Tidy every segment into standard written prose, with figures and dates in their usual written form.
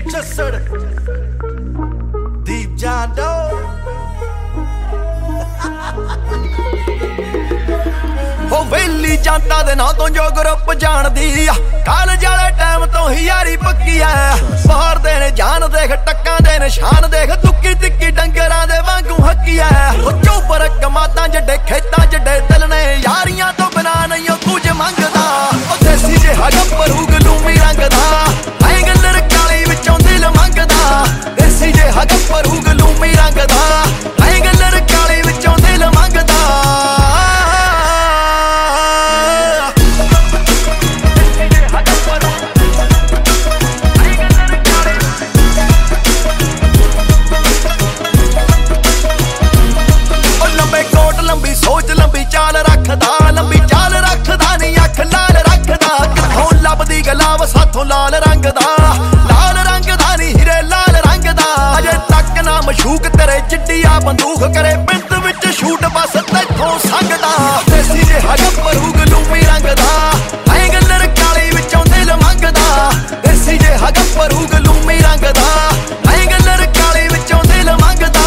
ਜੱਸੜ ਦੀਪ ਜਾਦੋ ਹੋ ਵੇਲੀ ਜਾਂਦਾ ਦੇ ਨਾਂ ਤੋਂ ਜੋ ਗਰੁੱਪ ਜਾਣਦੀ ਆ ਕਾਲਜ ਵਾਲੇ ਟਾਈਮ ਤੋਂ ਹੀ ਯਾਰੀ ਪੱਕੀ ਆ ਬਾਹਰ ਦੇ ਨੇ ਜਾਨ ਦੇਖ ਟੱਕਾਂ ਦੇ ਨਿਸ਼ਾਨ ਦੇਖ ਤੁੱਕੀ ਤਿੱਕੀ ਡੰਗਰਾਂ ਦੇ ਵਾਂਗੂ ਹੱਕੀ ਆ ਉਹ ਚੋਬਰ ਕਮਾਤਾਂ ਜੱਡੇ ਖੇਤਾਂ ਜੱਡੇ ਦਿਲ ਨੇ ਯਾਰੀਆਂ ਤੋਂ ਬਿਨਾ ਨਹੀਂ ਉਹ ਕੁਝ ਮੰਗਦਾ ਉਹ ਦੇਸੀ ਜਿਹਾ ਗੱਭਰੂ ਗਲੂਮੀ ਰੰਗ ਦਾ ਐਂ ਗੱਲਰ ਕਾਲੀ ਵਿੱਚੋਂ ਦਿਲ ਮੰਗਦਾ ਦੇਸੀ ਜਿਹਾ ਗੱਭਰੂ ਗਲੂਮੀ ਰੰਗ ਦਾ ਐਂ ਗੱਲਰ ਕਾਲੀ ਵਿੱਚੋਂ ਦਿਲ ਮੰਗਦਾ ਲੰਬੀ ਸੋਚ ਲੰਬੀ ਚਾਲ ਰੱਖਦਾ ਲੰਬੀ ਚਾਲ ਰੱਖਦਾ ਨਹੀਂ ਅੱਖ ਲਾਲ ਰੱਖਦਾ ਕਿੱਥੋਂ ਲੱਭਦੀ ਗਲਾਵ ਸਾਥੋਂ ਲਾਲ ਰੰਗ ਦਾ ਨਹੀਂ ਹੀਰੇ ਲਾਲ ਰੰਗ ਦਾ ਅਜੇ ਤੱਕ ਨਾ ਮਸ਼ੂਕ ਤੇਰੇ ਚਿੱਟੀਆ ਬੰਦੂਕ ਕਰੇ ਪਿੰਡ ਵਿੱਚ ਸ਼ੂਟ ਬਸ ਤੈਥੋਂ ਸੰਗਦਾ ਦੇਸੀ ਜਿਹਾ ਗੱਭਰੂ ਗਲੂਮੀ ਰੰਗ ਦਾ ਐਂ ਗੱਲਰ ਕਾਲੀ ਵਿੱਚੋਂ ਦਿਲ ਮੰਗਦਾ ਦੇਸੀ ਜਿਹਾ ਗੱਭਰੂ ਗਲੂਮੀ ਰੰਗ ਦਾ ਐਂ ਗੱਲਰ ਕਾਲੀ ਵਿੱਚੋਂ ਦਿਲ ਮੰਗਦਾ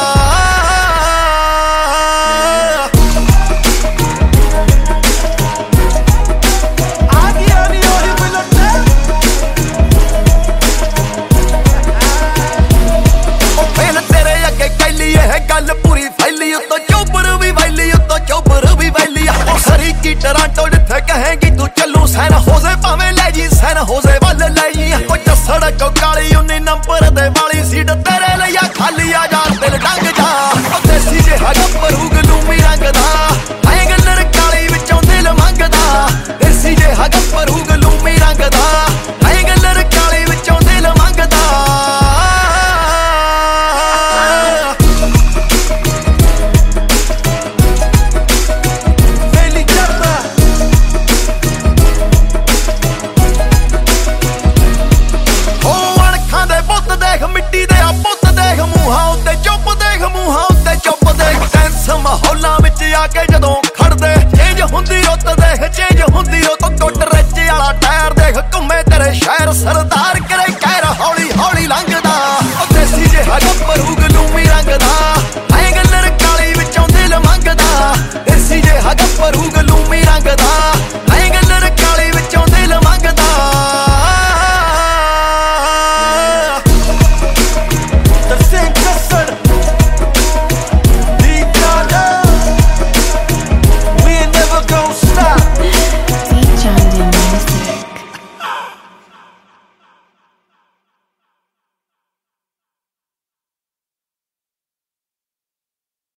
ਗੱਲ ਪੂਰੀ ਫੈਲੀ ਉੱਤੋਂ ਚੋਬਰ ਵੀ ਵੈਲੀ ਉੱਤੋਂ ਚੋਬਰ ਵੀ ਵੈਲੀ ਉਹ ਸਰੀ ਕੀ ਟਰਾਂਟੋ ਜਿੱਥੇ ਕਹੇਗੀ ਤੂੰ ਚੱਲੂ ਸੈਨ ਹੋਜ਼ੇ ਭਾਵੇਂ ਲੈ ਜੀ ਸੈਨ ਹੋਜ਼ੇ ਵੱਲ ਲੈ ਜੀ ਉਹ ਜੱਸੜ ਕੋ ਕਾਲੀ 19 ਨੰਬਰ ਦੇ ਵਾਲੀ ਸੀਟ ਤੇਰੇ ਲਈ ਆ ਖਾਲੀ ਆ ਜਾ ਦਿਲ ਡੰਗ ਜਾ ਉਹ ਦੇਸੀ ਜਿਹਾ ਗੱਭਰੂ ਗਲੂਮੀ ਰੰਗ ਦਾ ਐਂ ਗੱਲਰ ਕਾਲੀ ਵਿੱਚੋਂ ਦਿਲ ਮੰਗਦਾ ਦੇਸੀ ਜਿਹਾ ਗੱਭਰੂ ਗਲੂਮੀ ਰੰਗ ਦਾ ਐਂ ਗੱਲਰ ਕਾਲੀ ਵਿੱਚੋਂ ਦਿਲ ਮੰਗਦਾ ਮਿੱਟੀ ਦੇ ਆ ਪੁੱਤ ਦੇਖ ਮੂੰਹਾਂ ਉੱਤੇ ਚੁੱਪ ਦੇਖ ਮੂੰਹਾਂ ਉੱਤੇ ਚੁੱਪ ਦੇਖ ਟੈਂਸ ਮਾਹੌਲਾਂ ਵਿੱਚ ਆ ਕੇ ਜਦੋਂ ਖੜਦੇ ਚੇਂਜ ਹੁੰਦੀ ਰੁੱਤ ਦੇਖ ਚੇਂਜ ਹੁੰਦੀ ਰੁੱਤ ਟੁੱਟ ਰੱਜੇ ਵਾਲਾ ਟਾਇਰ ਦੇਖ ਘੁੰਮੇ ਤੇਰੇ ਸ਼ਹਿਰ ਸਰਦਾਰ